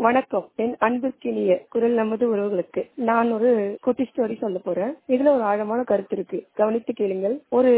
வணக்கம். என் அன்புக்கினிய குரல் நமது உறவுகளுக்கு நான் ஒரு குட்டி ஸ்டோரி சொல்ல போறேன். இதுல ஒரு ஆழமான கருத்து இருக்கு, கவனித்து கேளுங்கள். ஒரு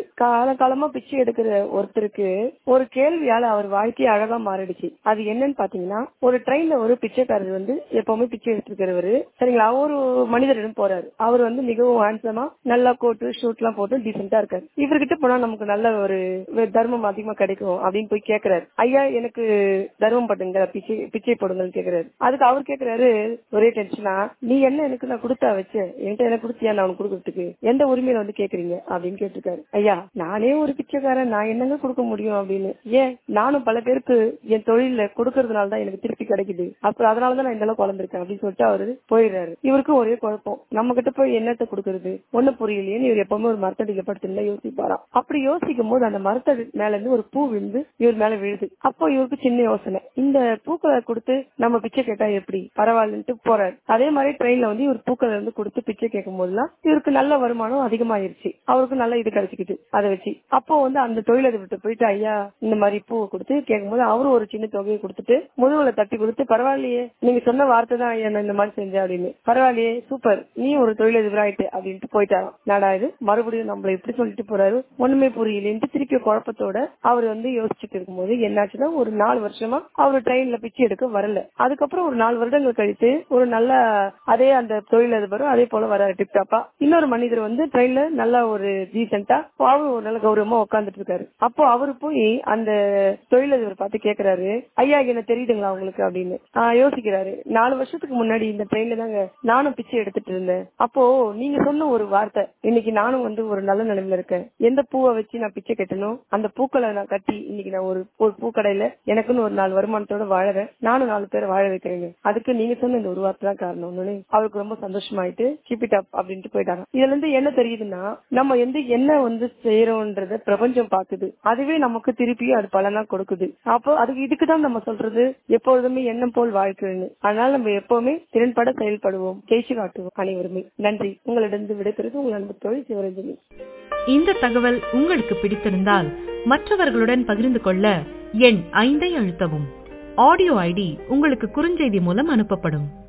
காலமா பிச்சை எடுக்கிற ஒருத்தருக்கு ஒரு கேள்வியால அவர் வாழ்க்கையை அழகா மாறிடுச்சு. அது என்னன்னு பாத்தீங்கன்னா, ஒரு ட்ரெயின்ல ஒரு பிச்சைக்காரர் எப்பவுமே பிச்சை எடுத்துக்கிறவரு, சரிங்களா, ஒரு மனிதரிடம் போறாரு. அவர் மிகவும் ஹேண்ட்ஸமா நல்லா கோட்டு ஷூட் எல்லாம் போட்டு டீசெண்டா இருக்காரு. இவர்கிட்ட போனா நமக்கு நல்ல ஒரு தர்மம் அதிகமா கிடைக்கும் அப்படின்னு போய் கேக்குறாரு. ஐயா, எனக்கு தர்மம் பண்ணுங்க, பிச்சை போடுங்க கேக்குறாரு. அதுக்கு அவர் கேக்குறாரு ஒரே டென்ஷனா, நீ என்ன எனக்கு நான் கொடுத்தா வச்ச, என்கிட்ட என்ன கொடுத்தியா நான் உனக்கு கொடுக்கறதுக்கு, எந்த உரிமையில கேக்குறீங்க அப்படின்னு கேட்டிருக்காரு. ஐயா, நானே ஒரு பிச்சைக்காரன், நான் என்னங்க கொடுக்க முடியும் அப்படின்னு. ஏன், நானும் பல பேருக்கு என் தொழில கொடுக்கறதுனால தான் எனக்கு திருப்பி கிடைக்குது, அப்புறம் அதனாலதான் நான் இந்த அளவுக்கு வளர்ந்துருக்கேன் அப்படின்னு சொல்லிட்டு அவரு போயிடுறாரு. இவருக்கு ஒரே குழப்பம், நம்ம கிட்ட போய் என்னத்தை கொடுக்கறது ஒண்ணு புரியலையேன்னு இவர் எப்பவுமே ஒரு மரத்தடியில படுத்து யோசிப்பாராம். அப்படி யோசிக்கும் போது அந்த மரத்தடி மேல இருந்து ஒரு பூ விழுந்து இவர் மேல விழுது. அப்போ இவருக்கு சின்ன யோசனை, இந்த பூக்களை கொடுத்து நம்ம பிச்சை கேட்டா எப்படி, பரவாயில்லன்ட்டு போறாரு. அதே மாதிரி ட்ரெயின்ல இவர் பூக்களை கொடுத்து பிச்சை கேட்கும் போதுலாம் இவருக்கு நல்ல வருமானம் அதிகமாயிருச்சு. அவருக்கு நல்ல இது கிடைச்சிக்கிட்டு அதை வச்சு. அப்போ அந்த தொழிலதிபர்கிட்ட போயிட்டு, ஐயா இந்த மாதிரி பூவை கொடுத்து கேட்கும் போது அவரும் ஒரு சின்ன தொகையை கொடுத்துட்டு முதுகுல தட்டி கொடுத்து, பரவாயில்லையே நீங்க சொன்ன வார்த்தை தான் ஐயா நான் இந்த மாதிரி செஞ்சேன் அப்படின்னு, பரவாயில்லையே சூப்பர், நீ ஒரு தொழிலதிபர் ஆயிட்டு அப்படின்ட்டு போயிட்டாராம். நாடா இது மறுபடியும் நம்மள எப்படி சொல்லிட்டு போறாரு, ஒண்ணுமே புரியலேன்ட்டு திருப்பி குழப்பத்தோட அவர் யோசிச்சுட்டு இருக்கும்போது என்னாச்சுன்னா, ஒரு 4 வருஷமா அவரு ட்ரெயின்ல பிச்சை எடுக்க வரல. அதுக்கப்புறம் ஒரு 4 வருடங்கள் கழித்து ஒரு நல்ல அதே அந்த தொழிலதிபரும் அதே போல வராரு டிப்டாப்பா. இன்னொரு மனிதர் ட்ரெயின்ல நல்ல ஒரு டீசென்டா அவரு ஒரு நல்ல கௌரவமா உட்கார்ந்துட்டு இருக்காரு. அப்போ அவரு போய் அந்த தொழிலதிபர் பார்த்து கேக்குறாரு, ஐயா என்ன தெரியுதுங்களா உங்களுக்கு அப்படின்னு. யோசிக்கிறாரு, 4 வருஷத்துக்கு முன்னாடி இந்த ட்ரெயின்ல தாங்க நானும் பிச்சை எடுத்துட்டு இருந்தேன். அப்போ நீங்க சொன்ன ஒரு வார்த்தை, இன்னைக்கு நானும் ஒரு நல்ல நிலைமையில இருக்கேன். எந்த பூவை வச்சு நான் பிச்சை கட்டணும், அந்த பூக்களை நான் கட்டி இன்னைக்கு நான் ஒரு பூக்கடையில எனக்குன்னு ஒரு 4 வருமானத்தோட வாழறேன், நானும் 4 பேரை வாழ வைக்கிறேங்க. அதுக்கு நீங்க சொன்ன இந்த ஒரு வார்த்தை தான் காரணம். அவருக்கு ரொம்ப சந்தோஷமாயிட்டு கீப் இட் அப் அப்படின்ட்டு போயிட்டாங்க. இதுல இருந்து என்ன தெரியுதுன்னா, நம்ம என்ன செய்யறோம்ன்றத பிரபஞ்சம் பாக்குது, அதுவே நமக்கு திருப்பி அது பலனா கொடுக்குது. அப்போ அதுக்கு இதுக்குதான் நம்ம சொல்றது எப்பொழுதுமே எண்ணம் போல் வாழ்க்கைன்னு. அதனால நம்ம எப்பவுமே திறன்பட செயல்படுவோம், ஜெயிச்சு காட்டுவோம் அனைவருமே. நன்றி. உங்களிடம் விடைபெறுவது உங்கள் அன்பு தோழி சிவரஞ்சனி. இந்த தகவல் உங்களுக்கு பிடித்திருந்தால் மற்றவர்களுடன் பகிர்ந்து கொள்ள எண் 5 அழுத்தவும். ஆடியோ ஐடி உங்களுக்கு குறுஞ்செய்தி மூலம் அனுப்பப்படும்.